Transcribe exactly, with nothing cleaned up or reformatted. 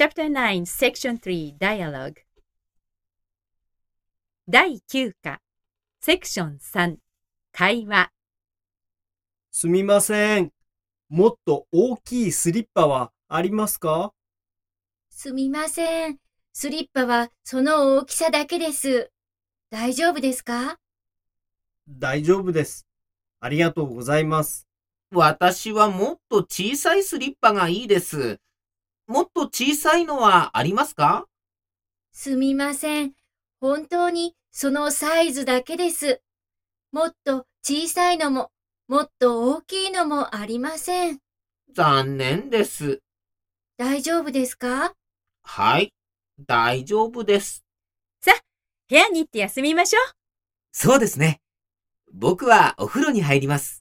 Chapter nine, Section three, Dialogue だいきゅう課 Section three, 会話すみません。もっと大きいスリッパはありますか？ すみません。スリッパはその大きさだけです。大丈夫ですか？ 大丈夫です。ありがとうございます。 私はもっと小さいスリッパがいいです。もっと小さいのはありますか？ すみません。本当にそのサイズだけです。もっと小さいのも、もっと大きいのもありません。 残念です。 大丈夫ですか？ はい、大丈夫です。 さあ、部屋に行って休みましょう。 そうですね。僕はお風呂に入ります。